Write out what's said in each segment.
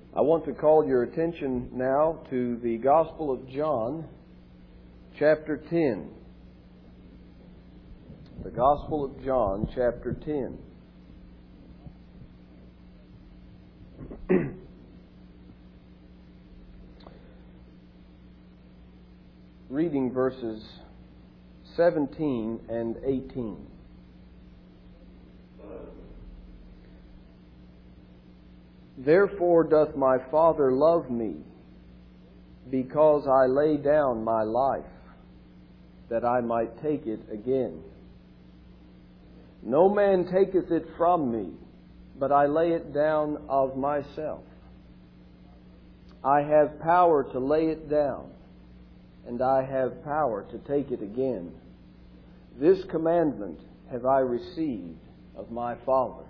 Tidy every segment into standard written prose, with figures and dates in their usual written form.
I want to call your attention now to the Gospel of John, chapter 10. The Gospel of John, chapter 10. Reading verses 17 and 18. Therefore doth my Father love me, because I lay down my life, that I might take it again. No man taketh it from me, but I lay it down of myself. I have power to lay it down, and I have power to take it again. This commandment have I received of my Father.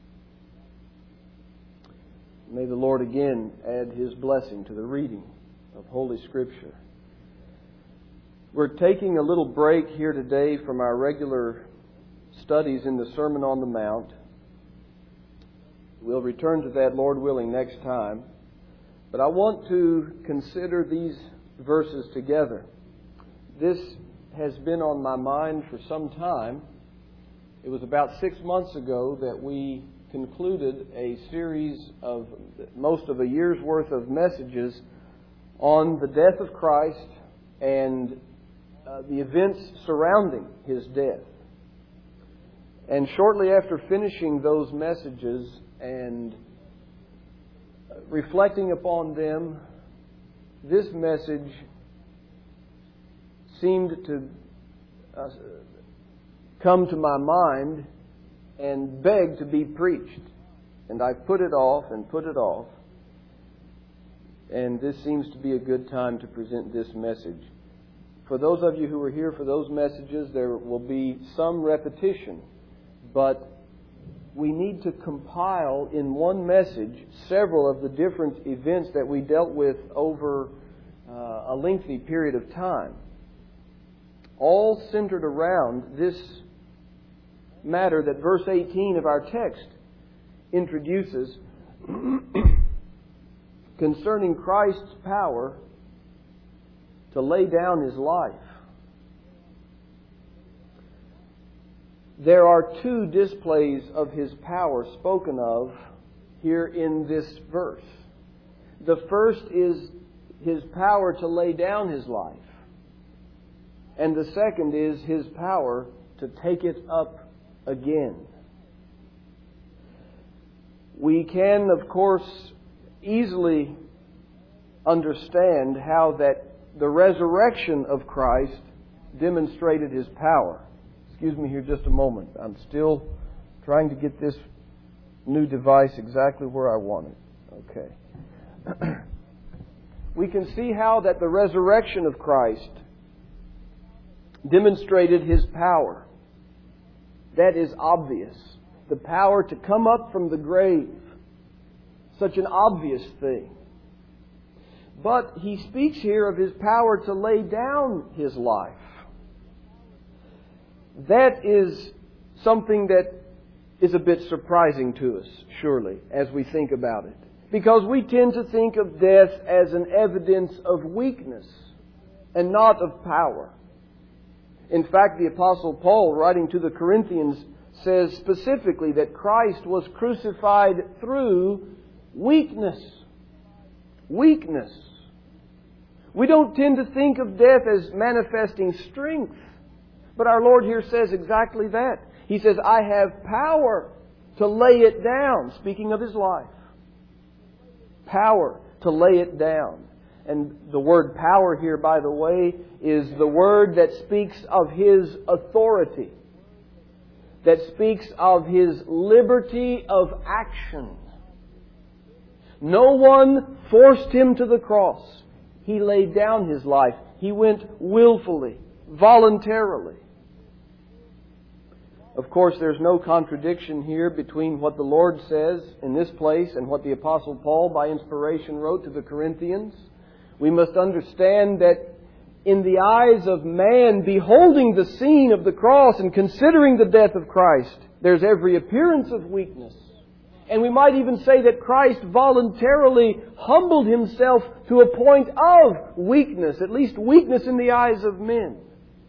May the Lord again add His blessing to the reading of Holy Scripture. We're taking a little break here today from our regular studies in the Sermon on the Mount. We'll return to that, Lord willing, next time. But I want to consider these verses together. This has been on my mind for some time. It was about 6 months ago that we concluded a series of most of a year's worth of messages on the death of Christ and the events surrounding His death. And shortly after finishing those messages and reflecting upon them, this message seemed to come to my mind and beg to be preached. And I put it off and put it off. And this seems to be a good time to present this message. For those of you who were here for those messages, there will be some repetition. But we need to compile in one message several of the different events that we dealt with over a lengthy period of time. All centered around this matter that verse 18 of our text introduces concerning Christ's power to lay down His life. There are two displays of His power spoken of here in this verse. The first is His power to lay down His life. And the second is His power to take it up again. We can, of course, easily understand how that the resurrection of Christ demonstrated His power. Excuse me here just a moment. I'm still trying to get this new device exactly where I want it. Okay. We can see how that the resurrection of Christ demonstrated His power. That is obvious. The power to come up from the grave. Such an obvious thing. But He speaks here of His power to lay down His life. That is something that is a bit surprising to us, surely, as we think about it. Because we tend to think of death as an evidence of weakness and not of power. In fact, the Apostle Paul, writing to the Corinthians, says specifically that Christ was crucified through weakness. Weakness. We don't tend to think of death as manifesting strength. But our Lord here says exactly that. He says, I have power to lay it down. Speaking of His life. Power to lay it down. And the word power here, by the way, is the word that speaks of His authority. That speaks of His liberty of action. No one forced Him to the cross. He laid down His life. He went willfully, voluntarily. Of course, there's no contradiction here between what the Lord says in this place and what the Apostle Paul, by inspiration, wrote to the Corinthians. We must understand that in the eyes of man, beholding the scene of the cross and considering the death of Christ, there's every appearance of weakness. And we might even say that Christ voluntarily humbled Himself to a point of weakness, at least weakness in the eyes of men.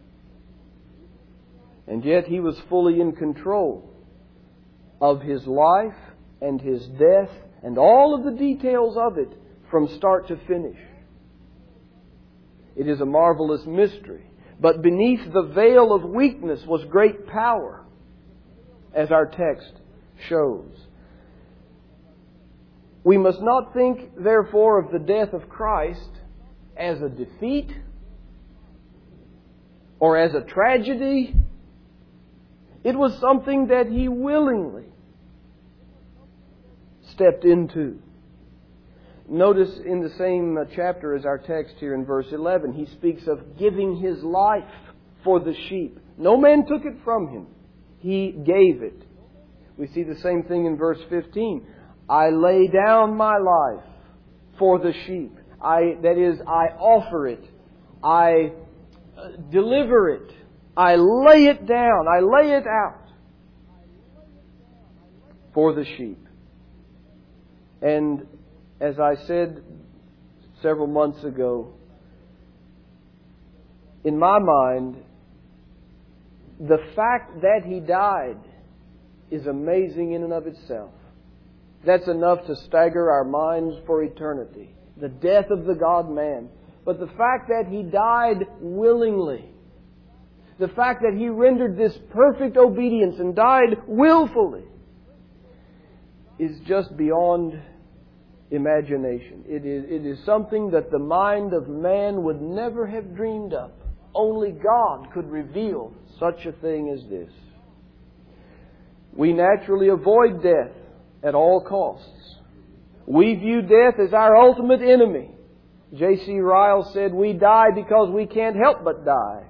And yet He was fully in control of His life and His death and all of the details of it from start to finish. It is a marvelous mystery. But beneath the veil of weakness was great power, as our text shows. We must not think, therefore, of the death of Christ as a defeat or as a tragedy. It was something that He willingly stepped into. Notice in the same chapter as our text here in verse 11, He speaks of giving His life for the sheep. No man took it from Him. He gave it. We see the same thing in verse 15. I lay down my life for the sheep. I offer it. I deliver it. I lay it down. I lay it out for the sheep. And as I said several months ago, in my mind, the fact that He died is amazing in and of itself. That's enough to stagger our minds for eternity. The death of the God-man. But the fact that He died willingly, the fact that He rendered this perfect obedience and died willfully, is just beyond imagination. It is something that the mind of man would never have dreamed up. Only God could reveal such a thing as this. We naturally avoid death at all costs. We view death as our ultimate enemy. J.C. Ryle said, we die because we can't help but die.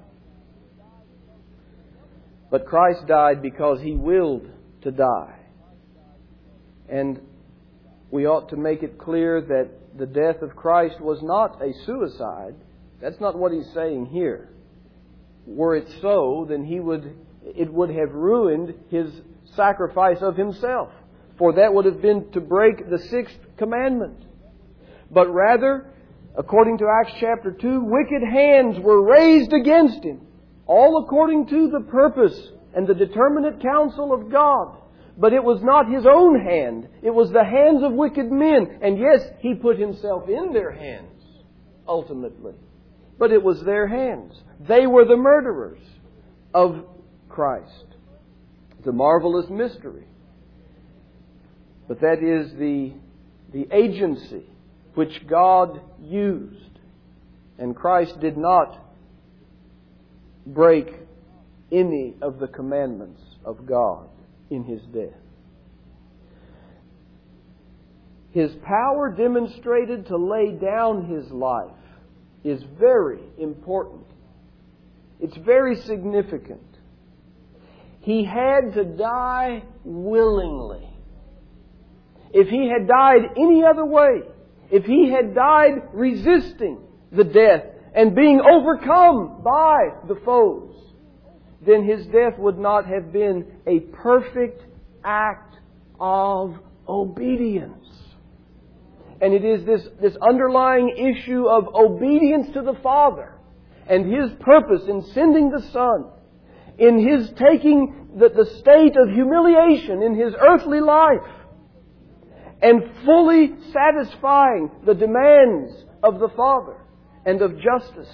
But Christ died because He willed to die. And we ought to make it clear that the death of Christ was not a suicide. That's not what He's saying here. Were it so, then it would have ruined His sacrifice of Himself. For that would have been to break the sixth commandment. But rather, according to Acts chapter 2, wicked hands were raised against Him, all according to the purpose and the determinate counsel of God. But it was not His own hand. It was the hands of wicked men. And yes, He put Himself in their hands, ultimately. But it was their hands. They were the murderers of Christ. It's a marvelous mystery. But that is the agency which God used. And Christ did not break any of the commandments of God in His death. His power demonstrated to lay down His life is very important. It's very significant. He had to die willingly. If He had died any other way, if He had died resisting the death and being overcome by the foes, then His death would not have been a perfect act of obedience. And it is this underlying issue of obedience to the Father and His purpose in sending the Son, in His taking the state of humiliation in His earthly life, and fully satisfying the demands of the Father and of justice,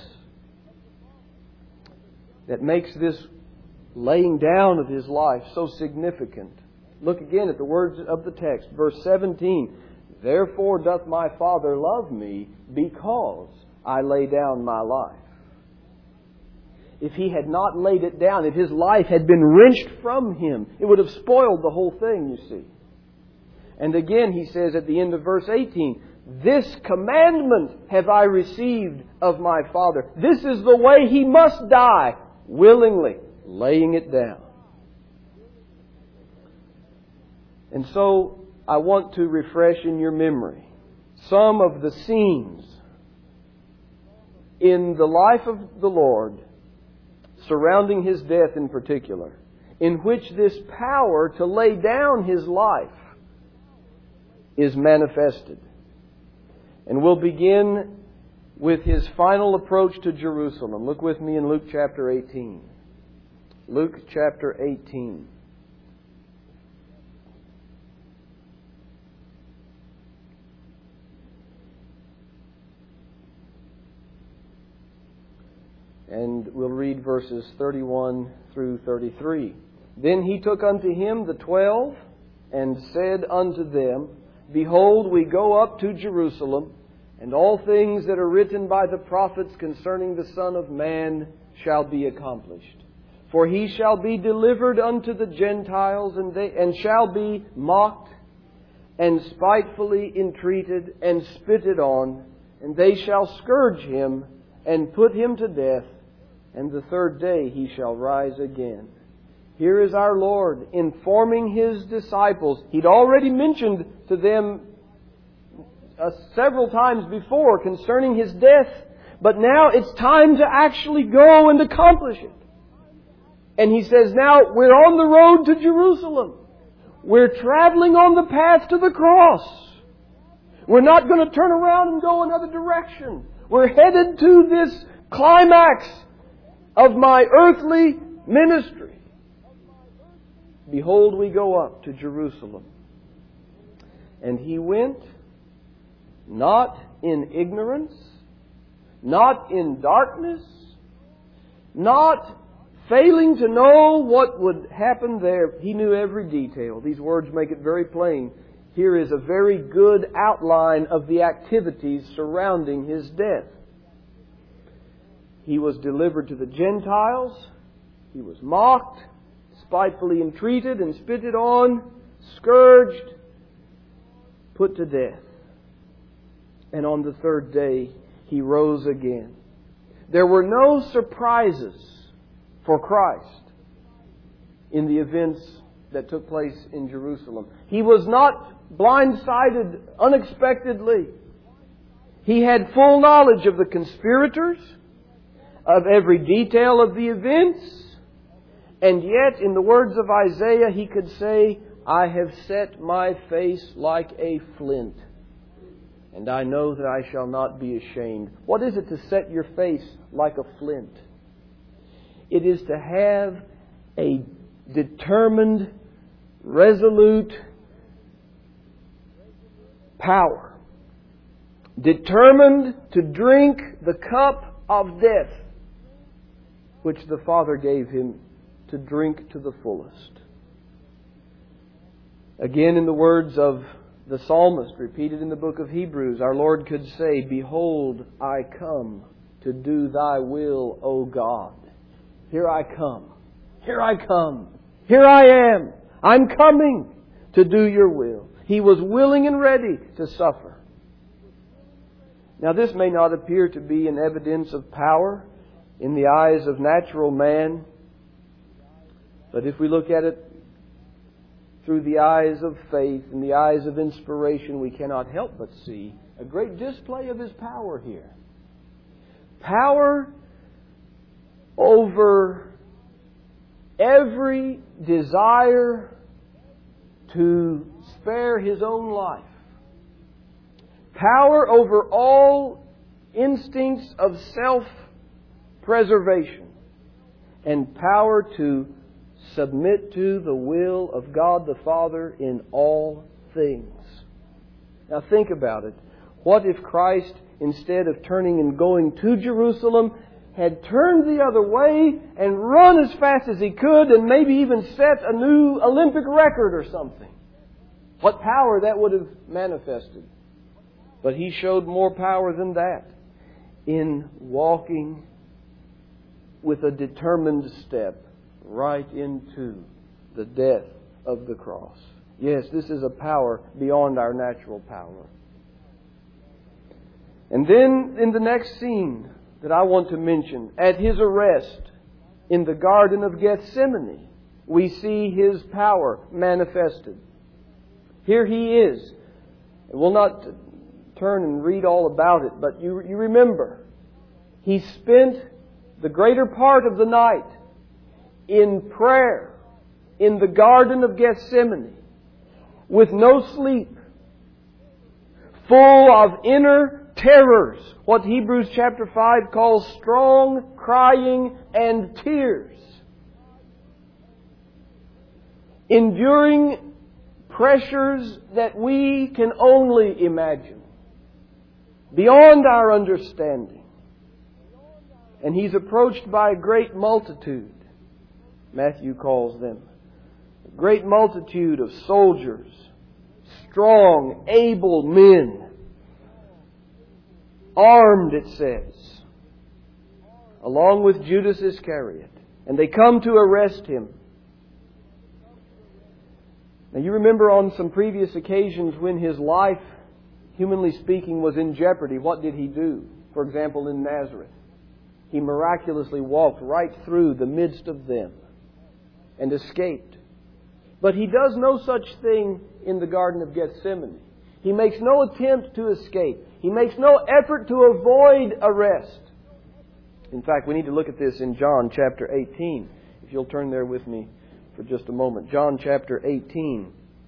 that makes this laying down of His life so significant. Look again at the words of the text, verse 17. Therefore doth my Father love me, because I lay down my life. If He had not laid it down, if His life had been wrenched from Him, it would have spoiled the whole thing, you see. And again He says at the end of verse 18, this commandment have I received of my Father. This is the way He must die, willingly, laying it down. And so I want to refresh in your memory some of the scenes in the life of the Lord, surrounding His death in particular, in which this power to lay down His life is manifested. And we'll begin with His final approach to Jerusalem. Look with me in Luke chapter 18. Luke chapter 18. And we'll read verses 31 through 33. Then He took unto Him the 12, and said unto them, Behold, we go up to Jerusalem, and all things that are written by the prophets concerning the Son of Man shall be accomplished. For He shall be delivered unto the Gentiles, and shall be mocked, and spitefully entreated, and spitted on, and they shall scourge Him, and put Him to death, and the third day He shall rise again. Here is our Lord informing His disciples. He'd already mentioned to them several times before concerning His death, but now it's time to actually go and accomplish it. And He says, now we're on the road to Jerusalem. We're traveling on the path to the cross. We're not going to turn around and go another direction. We're headed to this climax of my earthly ministry. Behold, we go up to Jerusalem. And He went not in ignorance, not in darkness, not failing to know what would happen there. He knew every detail. These words make it very plain. Here is a very good outline of the activities surrounding His death. He was delivered to the Gentiles. He was mocked, spitefully entreated and spitted on, scourged, put to death. And on the third day, He rose again. There were no surprises for Christ in the events that took place in Jerusalem. He was not blindsided unexpectedly. He had full knowledge of the conspirators, of every detail of the events, and yet, in the words of Isaiah, he could say, I have set my face like a flint, and I know that I shall not be ashamed. What is it to set your face like a flint? It is to have a determined, resolute power. Determined to drink the cup of death, which the Father gave Him to drink to the fullest. Again, in the words of the psalmist, repeated in the book of Hebrews, our Lord could say, Behold, I come to do Thy will, O God. Here I come. Here I come. Here I am. I'm coming to do Your will. He was willing and ready to suffer. Now, this may not appear to be an evidence of power in the eyes of natural man, but if we look at it through the eyes of faith and the eyes of inspiration, we cannot help but see a great display of His power here. Power over every desire to spare His own life. Power over all instincts of self-preservation. And power to submit to the will of God the Father in all things. Now think about it. What if Christ, instead of turning and going to Jerusalem, had turned the other way and run as fast as He could and maybe even set a new Olympic record or something? What power that would have manifested. But He showed more power than that in walking with a determined step right into the death of the cross. Yes, this is a power beyond our natural power. And then in the next scene that I want to mention, at His arrest in the Garden of Gethsemane, we see His power manifested. Here He is. We'll not turn and read all about it, but you remember, He spent the greater part of the night in prayer in the Garden of Gethsemane with no sleep, full of inner terrors, what Hebrews chapter 5 calls strong crying and tears, enduring pressures that we can only imagine, beyond our understanding. And He's approached by a great multitude, Matthew calls them. A great multitude of soldiers, strong, able men, armed, it says, along with Judas Iscariot. And they come to arrest Him. Now you remember on some previous occasions when His life, humanly speaking, was in jeopardy, what did He do? For example, in Nazareth, He miraculously walked right through the midst of them and escaped. But He does no such thing in the Garden of Gethsemane. He makes no attempt to escape. He makes no effort to avoid arrest. In fact, we need to look at this in John chapter 18. If you'll turn there with me for just a moment. John chapter 18.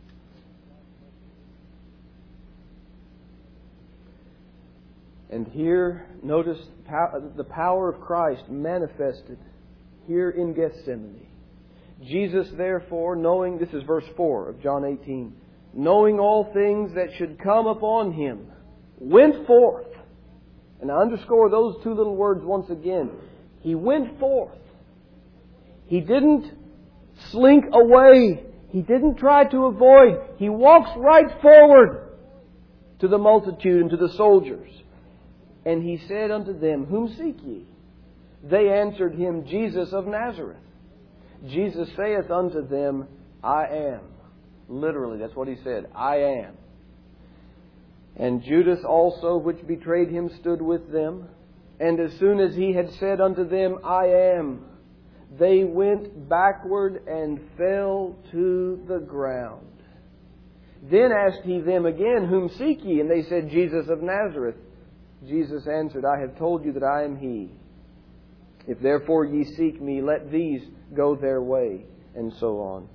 And here, notice the power of Christ manifested here in Gethsemane. Jesus, therefore, knowing, this is verse 4 of John 18, knowing all things that should come upon Him, went forth. And I underscore those two little words once again. He went forth. He didn't slink away. He didn't try to avoid. He walks right forward to the multitude and to the soldiers. And He said unto them, Whom seek ye? They answered Him, Jesus of Nazareth. Jesus saith unto them, I am. Literally, that's what He said. I am. And Judas also, which betrayed Him, stood with them. And as soon as He had said unto them, I am, they went backward and fell to the ground. Then asked He them again, Whom seek ye? And they said, Jesus of Nazareth. Jesus answered, I have told you that I am He. If therefore ye seek me, let these go their way, and so on.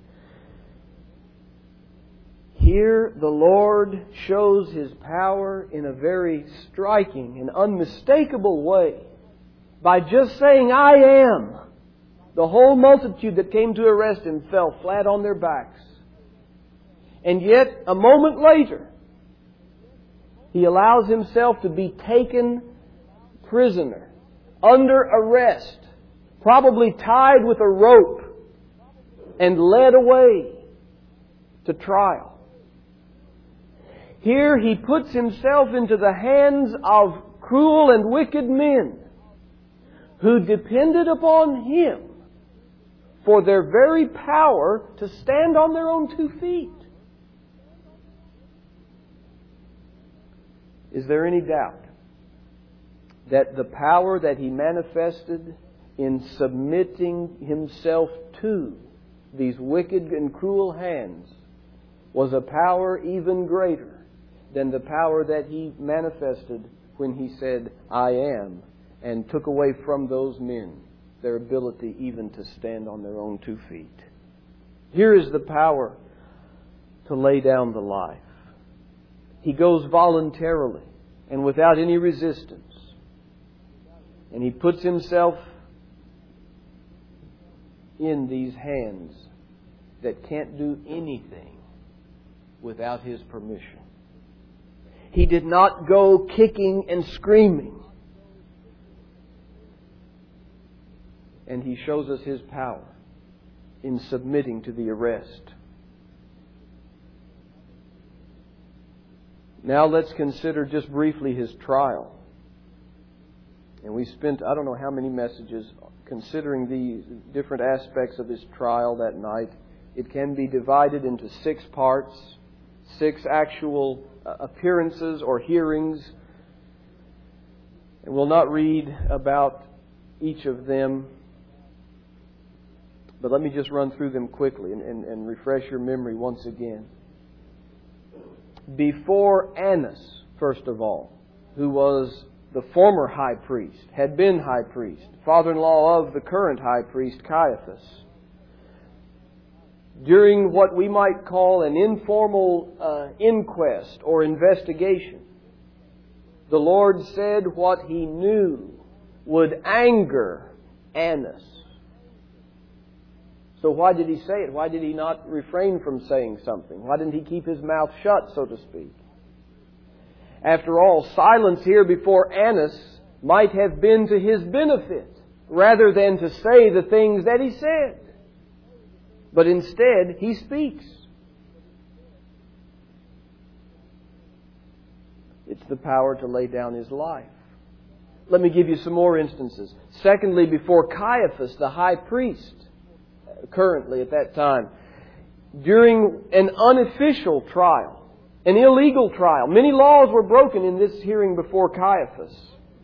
Here the Lord shows His power in a very striking and unmistakable way. By just saying, I am, the whole multitude that came to arrest Him fell flat on their backs. And yet, a moment later, He allows Himself to be taken prisoner, under arrest, probably tied with a rope, and led away to trial. Here He puts Himself into the hands of cruel and wicked men who depended upon Him for their very power to stand on their own 2 feet. Is there any doubt that the power that He manifested in submitting Himself to these wicked and cruel hands was a power even greater than the power that He manifested when He said, I am, and took away from those men their ability even to stand on their own 2 feet? Here is the power to lay down the life. He goes voluntarily and without any resistance. And He puts Himself in these hands that can't do anything without His permission. He did not go kicking and screaming. And He shows us His power in submitting to the arrest. Now let's consider just briefly His trial. And we spent, I don't know how many messages considering the different aspects of His trial that night. It can be divided into 6 parts, 6 actual appearances or hearings. And we'll not read about each of them. But let me just run through them quickly and refresh your memory once again. Before Annas, first of all, who was the former high priest, had been high priest, father-in-law of the current high priest, Caiaphas, during what we might call an informal inquest or investigation, the Lord said what He knew would anger Annas. So why did He say it? Why did He not refrain from saying something? Why didn't He keep His mouth shut, so to speak? After all, silence here before Annas might have been to his benefit, rather than to say the things that he said. But instead, he speaks. It's the power to lay down his life. Let me give you some more instances. Secondly, before Caiaphas, the high priest, currently at that time, during an unofficial trial, an illegal trial. Many laws were broken in this hearing before Caiaphas.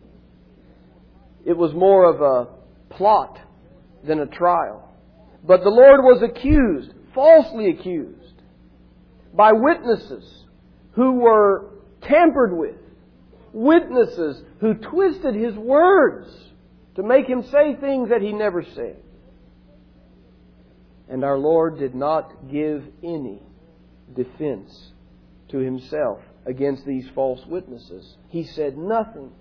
It was more of a plot than a trial. But the Lord was accused, falsely accused, by witnesses who were tampered with. Witnesses who twisted His words to make Him say things that He never said. And our Lord did not give any defense to Himself against these false witnesses. He said nothing.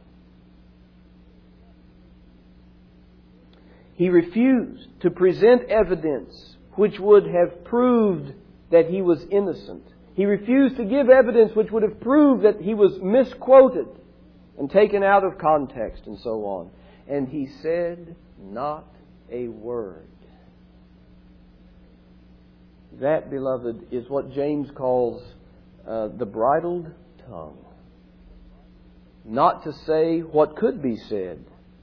He refused to present evidence which would have proved that He was innocent. He refused to give evidence which would have proved that He was misquoted and taken out of context and so on. And He said not a word. That, beloved, is what James calls the bridled tongue. Not to say what could be said.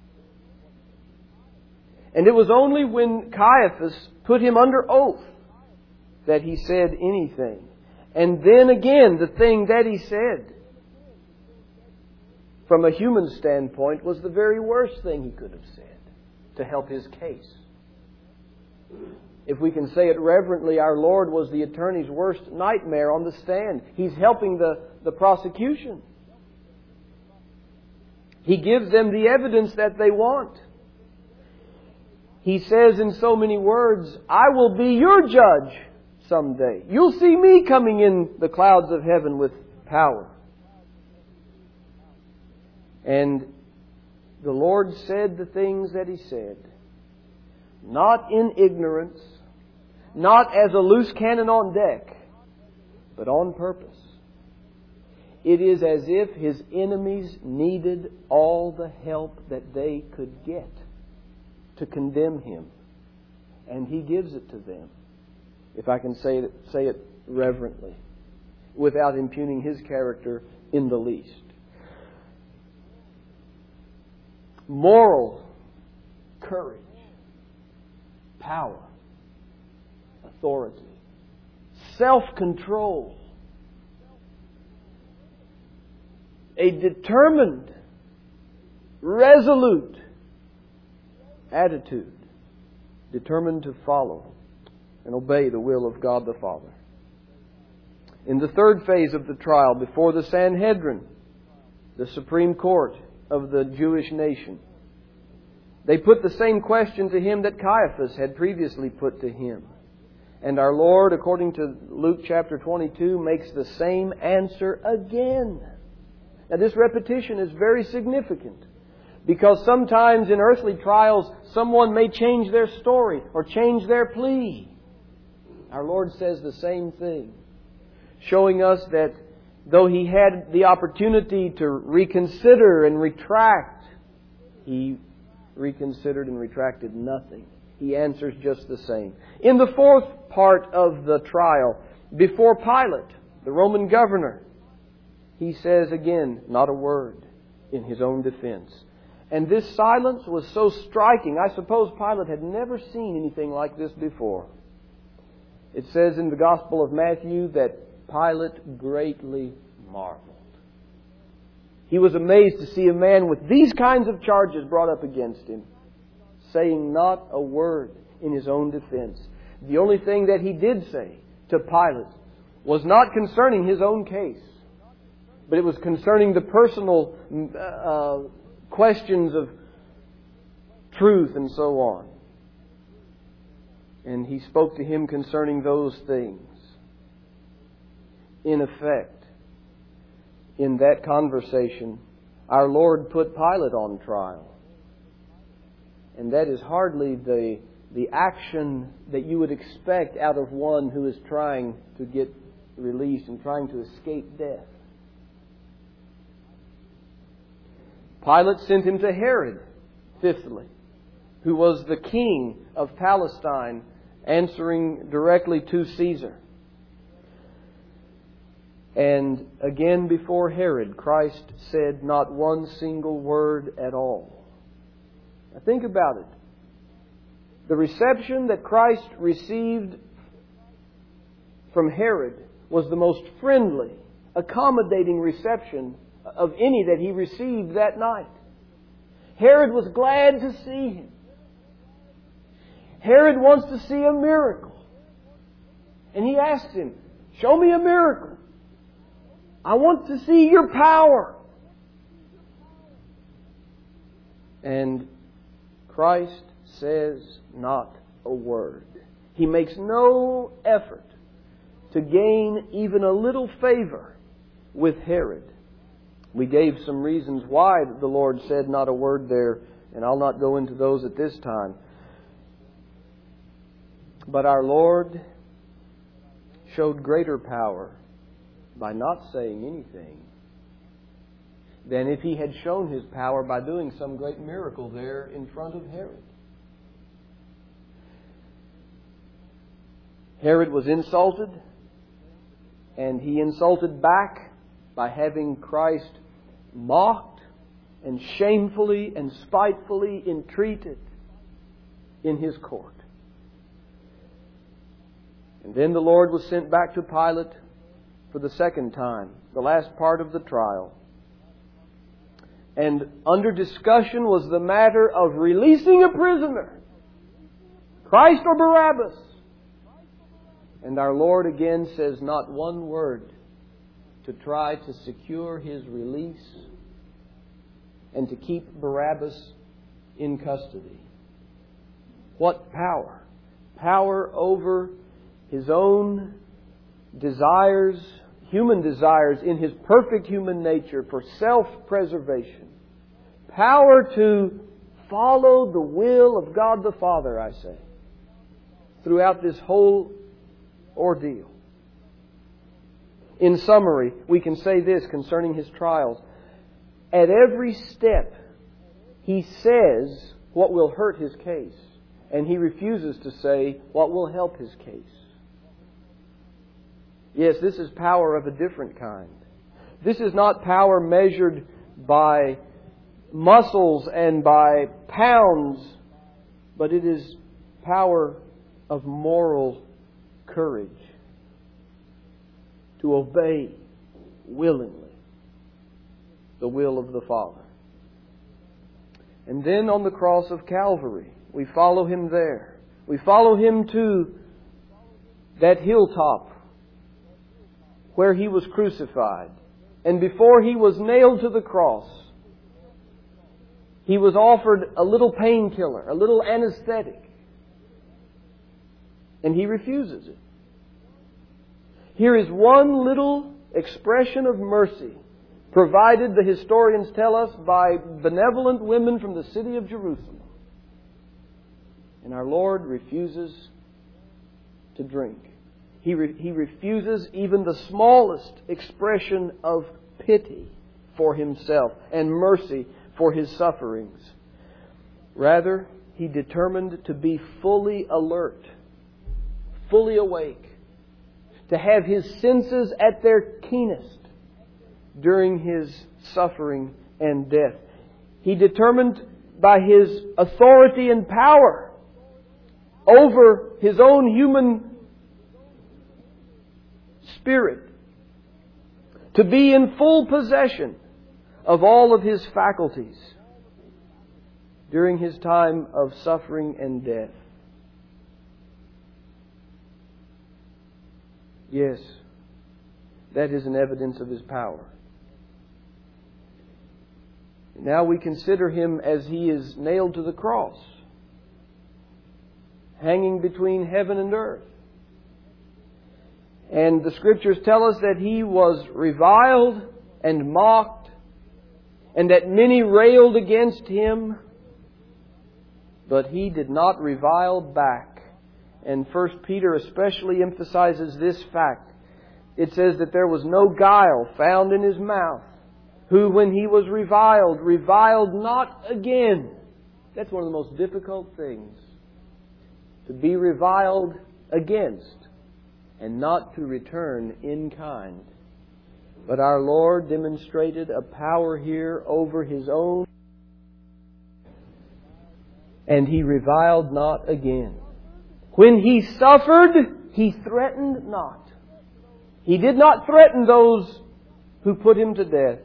And it was only when Caiaphas put Him under oath that He said anything. And then again, the thing that He said, from a human standpoint, was the very worst thing He could have said to help His case. If we can say it reverently, our Lord was the attorney's worst nightmare on the stand. He's helping the prosecution. He gives them the evidence that they want. He says in so many words, I will be your judge someday. You'll see me coming in the clouds of heaven with power. And the Lord said the things that He said, not in ignorance, not as a loose cannon on deck, but on purpose. It is as if His enemies needed all the help that they could get to condemn Him. And He gives it to them, if I can say it reverently, without impugning His character in the least. Moral courage, power, authority, self-control, a determined, resolute attitude, determined to follow and obey the will of God the Father. In the third phase of the trial, before the Sanhedrin, the Supreme Court of the Jewish nation, they put the same question to Him that Caiaphas had previously put to Him. And our Lord, according to Luke chapter 22, makes the same answer again. Now this repetition is very significant, because sometimes in earthly trials someone may change their story or change their plea. Our Lord says the same thing, showing us that though He had the opportunity to reconsider and retract, He reconsidered and retracted nothing. He answers just the same. In the fourth part of the trial, before Pilate, the Roman governor, He says again, not a word in His own defense. And this silence was so striking, I suppose Pilate had never seen anything like this before. It says in the Gospel of Matthew that Pilate greatly marveled. He was amazed to see a man with these kinds of charges brought up against him, saying not a word in his own defense. The only thing that he did say to Pilate was not concerning his own case, but it was concerning the personal questions of truth and so on. And he spoke to him concerning those things. In effect, in that conversation, Our Lord put Pilate on trial. And that is hardly the action that you would expect out of one who is trying to get released and trying to escape death. Pilate sent him to Herod, fifthly, who was the king of Palestine, answering directly to Caesar. And again before Herod, Christ said not one single word at all. Now think about it. The reception that Christ received from Herod was the most friendly, accommodating reception of any that he received that night. Herod was glad to see him. Herod wants to see a miracle. And he asked him, "Show me a miracle. I want to see your power." And Christ says not a word. He makes no effort to gain even a little favor with Herod. We gave some reasons why the Lord said not a word there, and I'll not go into those at this time. But our Lord showed greater power by not saying anything than if He had shown His power by doing some great miracle there in front of Herod. Herod was insulted, and he insulted back by having Christ mocked and shamefully and spitefully entreated in his court. And then the Lord was sent back to Pilate for the second time, the last part of the trial. And under discussion was the matter of releasing a prisoner, Christ or Barabbas. And our Lord again says not one word to try to secure His release and to keep Barabbas in custody. What power? Power over His own desires, human desires in His perfect human nature for self-preservation. Power to follow the will of God the Father, I say, throughout this whole ordeal. In summary, we can say this concerning His trials. At every step, He says what will hurt His case, and He refuses to say what will help His case. Yes, this is power of a different kind. This is not power measured by muscles and by pounds, but it is power of moral courage to obey willingly the will of the Father. And then on the cross of Calvary, we follow Him there. We follow Him to that hilltop where He was crucified. And before He was nailed to the cross, He was offered a little painkiller, a little anesthetic. And He refuses it. Here is one little expression of mercy provided, the historians tell us, by benevolent women from the city of Jerusalem. And our Lord refuses to drink. He refuses even the smallest expression of pity for Himself and mercy for His sufferings. Rather, He determined to be fully alert, fully awake, to have His senses at their keenest during His suffering and death. He determined by His authority and power over His own human spirit to be in full possession of all of His faculties during His time of suffering and death. Yes, that is an evidence of His power. Now we consider Him as He is nailed to the cross, hanging between heaven and earth. And the Scriptures tell us that He was reviled and mocked. and that many railed against Him, but He did not revile back. And 1 Peter especially emphasizes this fact. It says that there was no guile found in His mouth, who when He was reviled, reviled not again. That's one of the most difficult things. To be reviled against and not to return in kind. But our Lord demonstrated a power here over His own, and He reviled not again. When He suffered, He threatened not. He did not threaten those who put Him to death.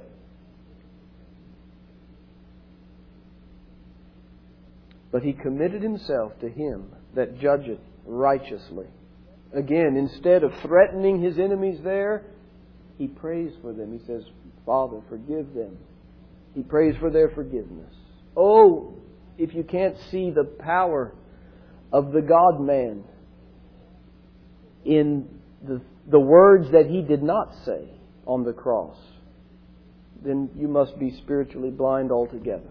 But He committed Himself to Him that judgeth righteously. Again, instead of threatening His enemies there, He prays for them. He says, Father, forgive them. He prays for their forgiveness. Oh, if you can't see the power of the God-man in the words that He did not say on the cross, then you must be spiritually blind altogether.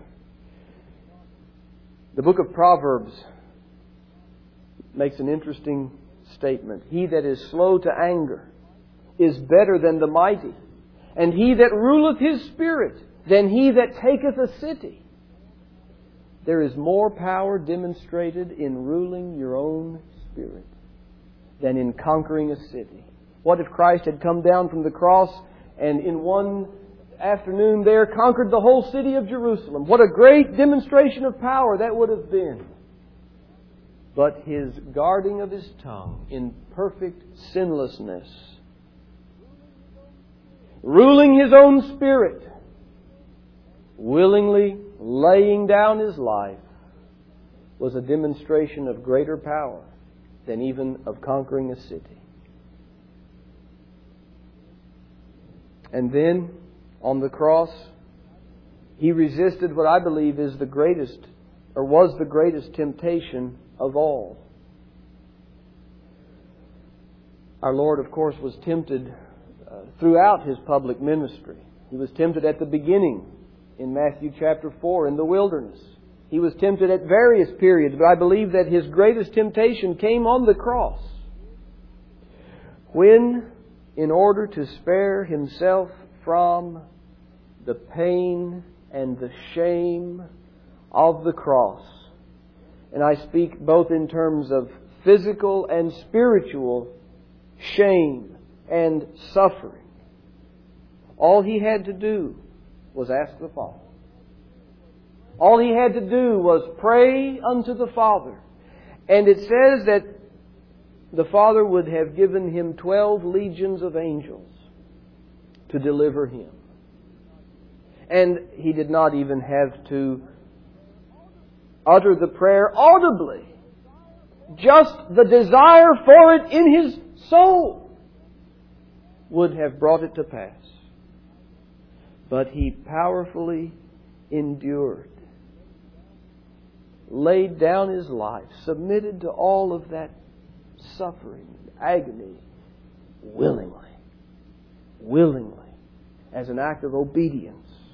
The book of Proverbs makes an interesting statement. He that is slow to anger is better than the mighty, and he that ruleth his spirit than he that taketh a city. There is more power demonstrated in ruling your own spirit than in conquering a city. What if Christ had come down from the cross and in one afternoon there conquered the whole city of Jerusalem? What a great demonstration of power that would have been. But His guarding of His tongue in perfect sinlessness, ruling His own spirit, willingly laying down His life, was a demonstration of greater power than even of conquering a city. And then, on the cross, He resisted what I believe is the greatest, or was the greatest temptation of all. Our Lord, of course, was tempted throughout His public ministry. He was tempted at the beginning in Matthew chapter 4 in the wilderness. He was tempted at various periods, but I believe that His greatest temptation came on the cross, when, in order to spare Himself from the pain and the shame of the cross, and I speak both in terms of physical and spiritual shame and suffering, all He had to do was ask the Father. All He had to do was pray unto the Father. And it says that the Father would have given Him 12 legions of angels to deliver Him. And He did not even have to utter the prayer audibly. Just the desire for it in His soul would have brought it to pass. But He powerfully endured, laid down His life, submitted to all of that suffering, agony, willingly, as an act of obedience.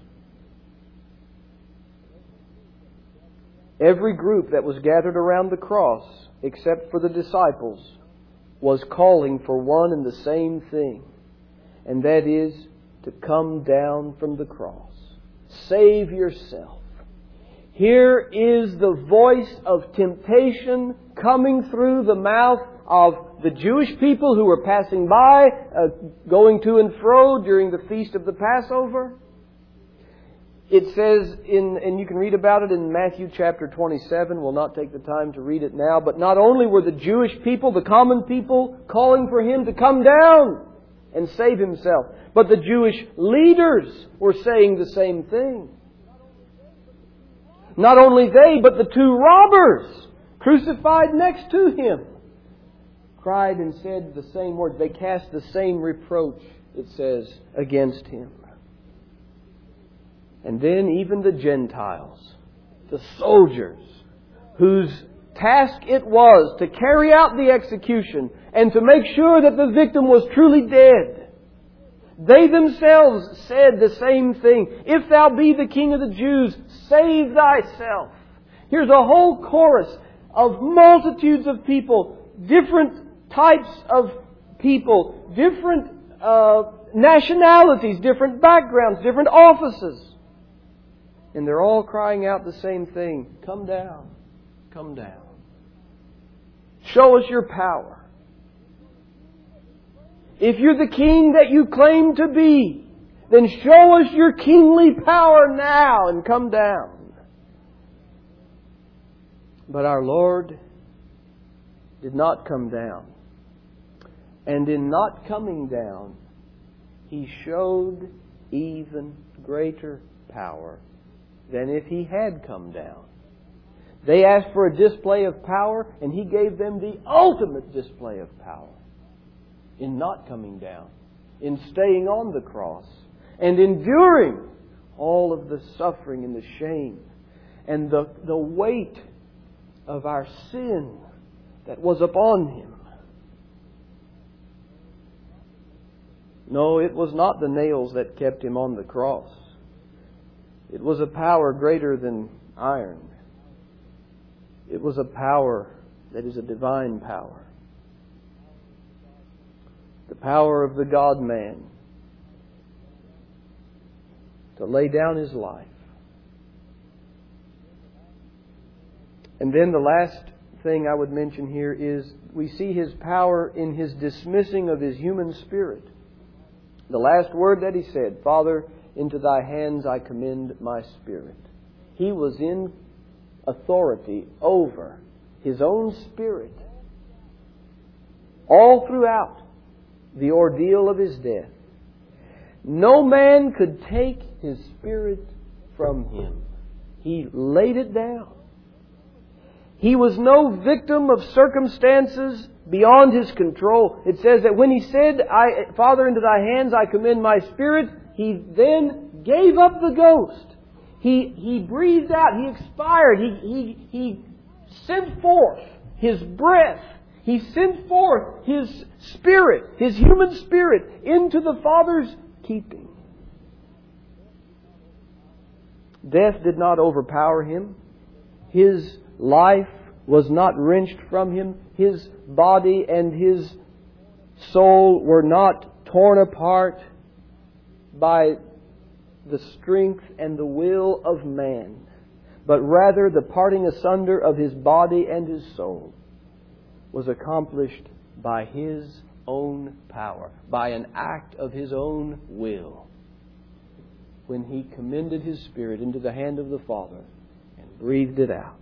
Every group that was gathered around the cross, except for the disciples, was calling for one and the same thing, and that is to come down from the cross. Save yourself. Here is the voice of temptation coming through the mouth of the Jewish people who were passing by, going to and fro during the feast of the Passover. It says, and you can read about it in Matthew chapter 27. We'll not take the time to read it now. But not only were the Jewish people, the common people, calling for Him to come down and save Himself, but the Jewish leaders were saying the same thing. Not only they, but the two robbers crucified next to Him cried and said the same words. They cast the same reproach, it says, against Him. And then even the Gentiles, the soldiers, whose task it was to carry out the execution and to make sure that the victim was truly dead, They themselves said the same thing. If thou be the King of the Jews, save thyself. Here's a whole chorus of multitudes of people, different types of people, different nationalities, different backgrounds, different offices. And they're all crying out the same thing. Come down. Come down. Show us your power. If you're the king that you claim to be, then show us your kingly power now and come down. But our Lord did not come down. And in not coming down, He showed even greater power than if He had come down. They asked for a display of power, and He gave them the ultimate display of power in not coming down, in staying on the cross, and enduring all of the suffering and the shame and the weight of our sin that was upon Him. No, it was not the nails that kept Him on the cross. It was a power greater than iron. It was a power that is a divine power. The power of the God-man to lay down His life. And then the last thing I would mention here is we see His power in His dismissing of His human spirit. The last word that He said, Father, into Thy hands I commend my spirit. He was in authority over His own spirit all throughout the ordeal of His death. No man could take His spirit from Him. He laid it down. He was no victim of circumstances beyond His control. It says that when He said, Father, into Thy hands I commend my spirit, He then gave up the ghost. He breathed out. He expired. He sent forth His breath. He sent forth His spirit, His human spirit, into the Father's keeping. Death did not overpower Him. His life was not wrenched from Him. His body and His soul were not torn apart by the strength and the will of man, but rather the parting asunder of His body and His soul was accomplished by His own power, by an act of His own will, when He commended His Spirit into the hand of the Father and breathed it out.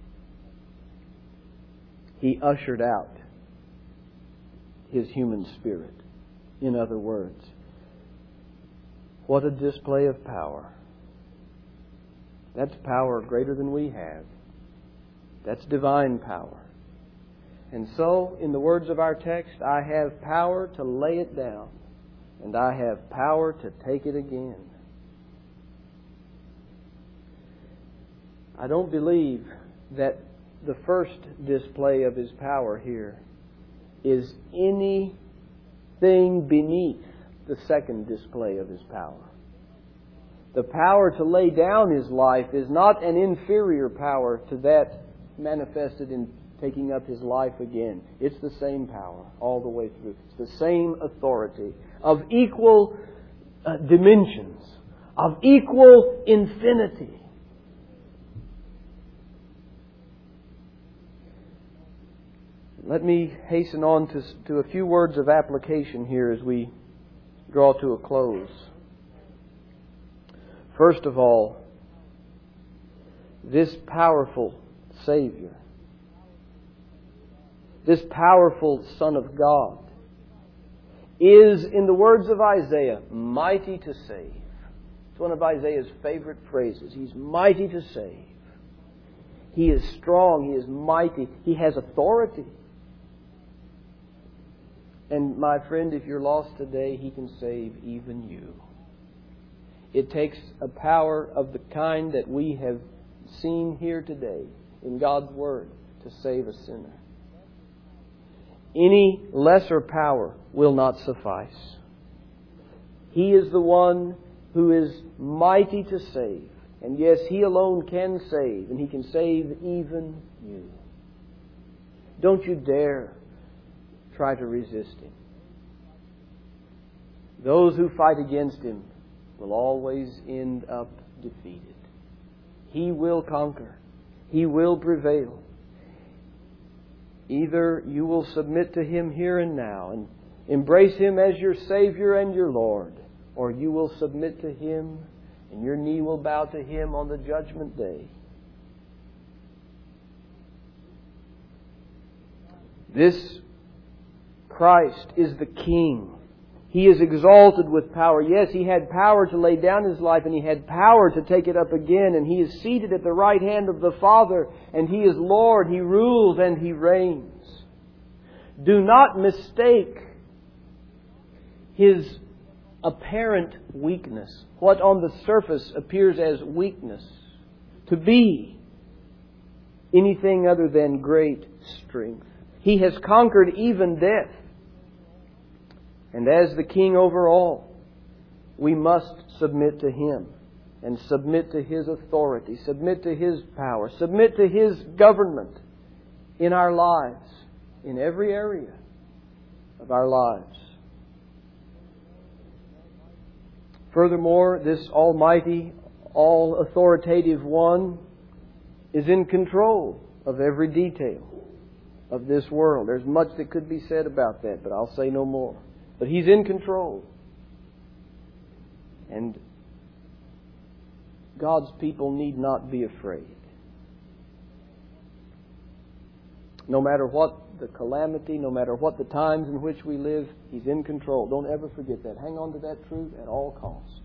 He ushered out His human spirit. In other words, what a display of power. That's power greater than we have. That's divine power. And so, in the words of our text, I have power to lay it down, and I have power to take it again. I don't believe that the first display of His power here is anything beneath the second display of His power. The power to lay down His life is not an inferior power to that manifested in taking up His life again. It's the same power all the way through. It's the same authority of equal dimensions, of equal infinity. Let me hasten on to a few words of application here as we draw to a close. First of all, this powerful Savior, this powerful Son of God, is, in the words of Isaiah, mighty to save. It's one of Isaiah's favorite phrases. He's mighty to save. He is strong. He is mighty. He has authority. And my friend, if you're lost today, He can save even you. It takes a power of the kind that we have seen here today in God's Word to save a sinner. Any lesser power will not suffice. He is the one who is mighty to save. And yes, He alone can save, and He can save even you. Don't you dare try to resist Him. Those who fight against Him will always end up defeated. He will conquer. He will prevail. Either you will submit to Him here and now and embrace Him as your Savior and your Lord, or you will submit to Him and your knee will bow to Him on the judgment day. This Christ is the King. He is exalted with power. Yes, He had power to lay down His life, and He had power to take it up again, and He is seated at the right hand of the Father, and He is Lord. He rules and He reigns. Do not mistake His apparent weakness, what on the surface appears as weakness, to be anything other than great strength. He has conquered even death. And as the King over all, we must submit to Him and submit to His authority, submit to His power, submit to His government in our lives, in every area of our lives. Furthermore, this Almighty, all-authoritative One is in control of every detail of this world. There's much that could be said about that, but I'll say no more. But He's in control. And God's people need not be afraid. No matter what the calamity, no matter what the times in which we live, He's in control. Don't ever forget that. Hang on to that truth at all costs.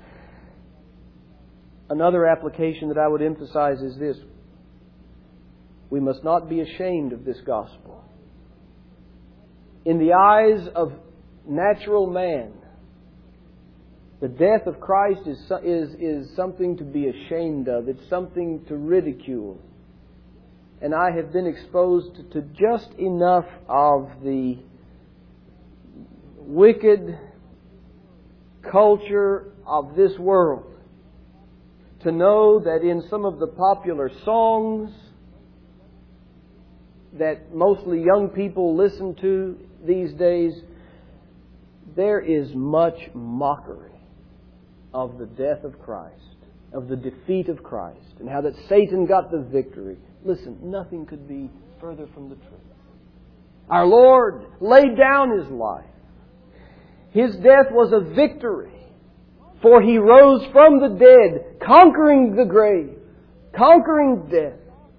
Another application that I would emphasize is this. We must not be ashamed of this gospel. In the eyes of natural man, the death of Christ is something to be ashamed of. It's something to ridicule. And I have been exposed to just enough of the wicked culture of this world to know that in some of the popular songs that mostly young people listen to these days, there is much mockery of the death of Christ, of the defeat of Christ, and how that Satan got the victory. Listen, nothing could be further from the truth. Our Lord laid down His life. His death was a victory, for He rose from the dead, conquering the grave, conquering death.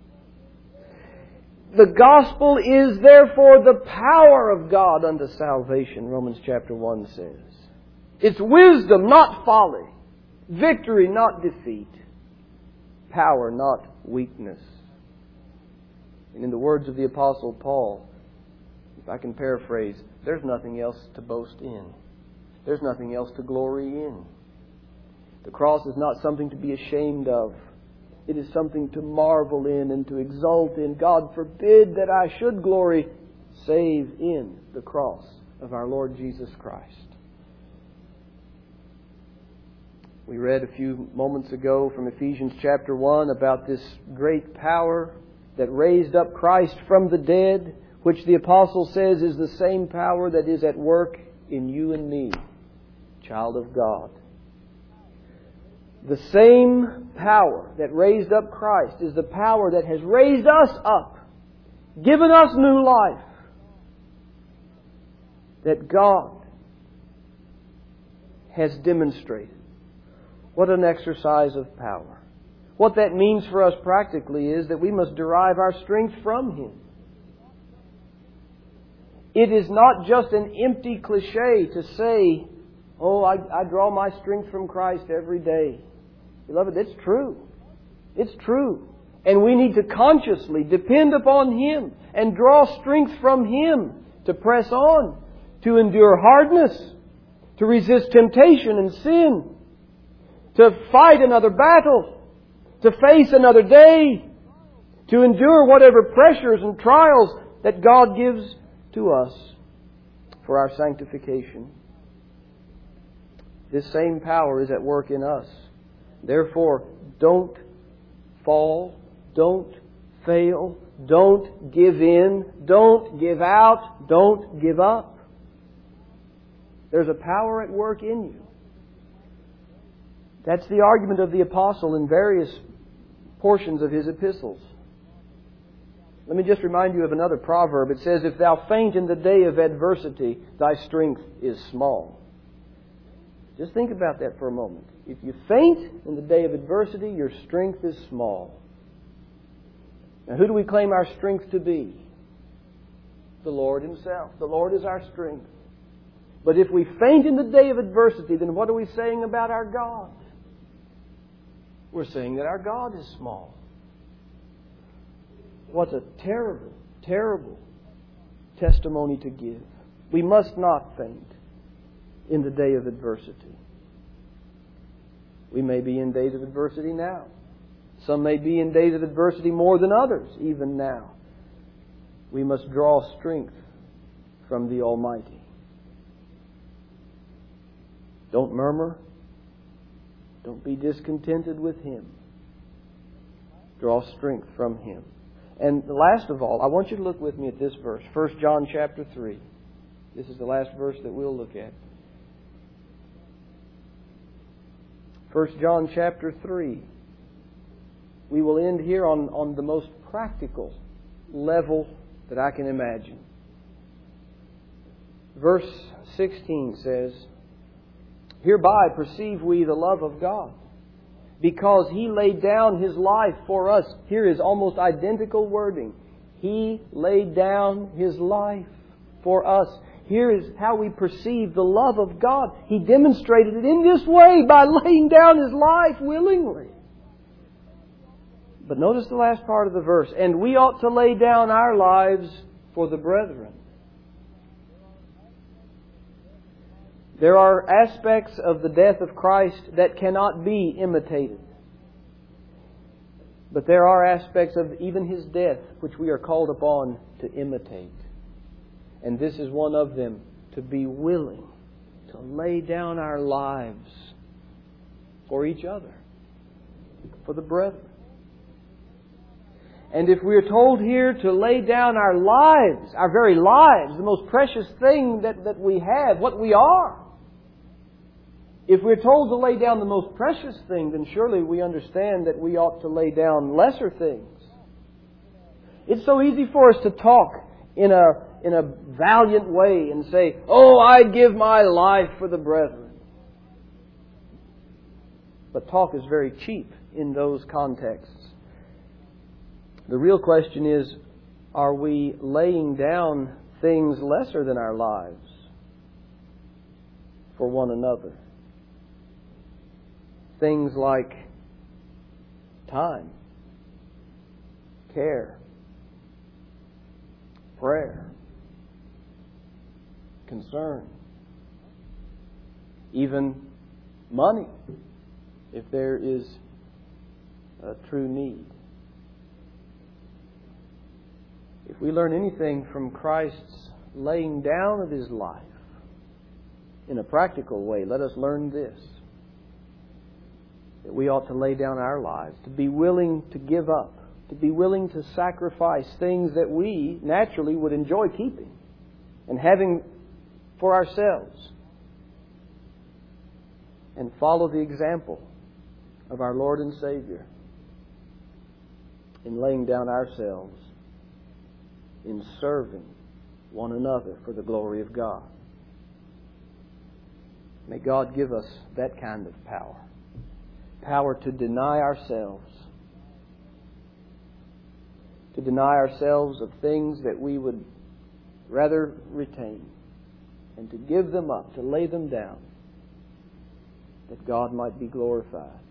The gospel is therefore the power of God unto salvation, Romans chapter 1 says. It's wisdom, not folly. Victory, not defeat. Power, not weakness. And in the words of the Apostle Paul, if I can paraphrase, there's nothing else to boast in. There's nothing else to glory in. The cross is not something to be ashamed of. It is something to marvel in and to exult in. God forbid that I should glory save in the cross of our Lord Jesus Christ. We read a few moments ago from Ephesians chapter 1 about this great power that raised up Christ from the dead, which the Apostle says is the same power that is at work in you and me, child of God. The same power that raised up Christ is the power that has raised us up, given us new life. That God has demonstrated. What an exercise of power. What that means for us practically is that we must derive our strength from Him. It is not just an empty cliche to say, oh, I draw my strength from Christ every day. Beloved, it's true. It's true. And we need to consciously depend upon Him and draw strength from Him to press on, to endure hardness, to resist temptation and sin, to fight another battle, to face another day, to endure whatever pressures and trials that God gives to us for our sanctification. This same power is at work in us. Therefore, don't fall, don't fail, don't give in, don't give out, don't give up. There's a power at work in you. That's the argument of the apostle in various portions of his epistles. Let me just remind you of another proverb. It says, "If thou faint in the day of adversity, thy strength is small." Just think about that for a moment. If you faint in the day of adversity, your strength is small. Now, who do we claim our strength to be? The Lord Himself. The Lord is our strength. But if we faint in the day of adversity, then what are we saying about our God? We're saying that our God is small. What a terrible, terrible testimony to give. We must not faint in the day of adversity. We may be in days of adversity now. Some may be in days of adversity more than others, even now. We must draw strength from the Almighty. Don't murmur. Don't be discontented with Him. Draw strength from Him. And last of all, I want you to look with me at this verse, 1 John chapter 3. This is the last verse that we'll look at. 1 John chapter 3. We will end here on the most practical level that I can imagine. Verse 16 says, "Hereby perceive we the love of God, because He laid down His life for us." Here is almost identical wording. He laid down His life for us. Here is how we perceive the love of God. He demonstrated it in this way, by laying down His life willingly. But notice the last part of the verse. "And we ought to lay down our lives for the brethren." There are aspects of the death of Christ that cannot be imitated. But there are aspects of even His death which we are called upon to imitate. And this is one of them, to be willing to lay down our lives for each other, for the brethren. And if we are told here to lay down our lives, our very lives, the most precious thing that we have, what we are, if we're told to lay down the most precious thing, then surely we understand that we ought to lay down lesser things. It's so easy for us to talk in a valiant way and say, "Oh, I'd give my life for the brethren." But talk is very cheap in those contexts. The real question is, are we laying down things lesser than our lives for one another? Things like time, care, prayer, concern, even money, if there is a true need. If we learn anything from Christ's laying down of His life in a practical way, let us learn this: that we ought to lay down our lives, to be willing to give up, to be willing to sacrifice things that we naturally would enjoy keeping and having for ourselves, and follow the example of our Lord and Savior in laying down ourselves, in serving one another for the glory of God. May God give us that kind of power. Power to deny ourselves. To deny ourselves of things that we would rather retain, and to give them up, to lay them down, that God might be glorified.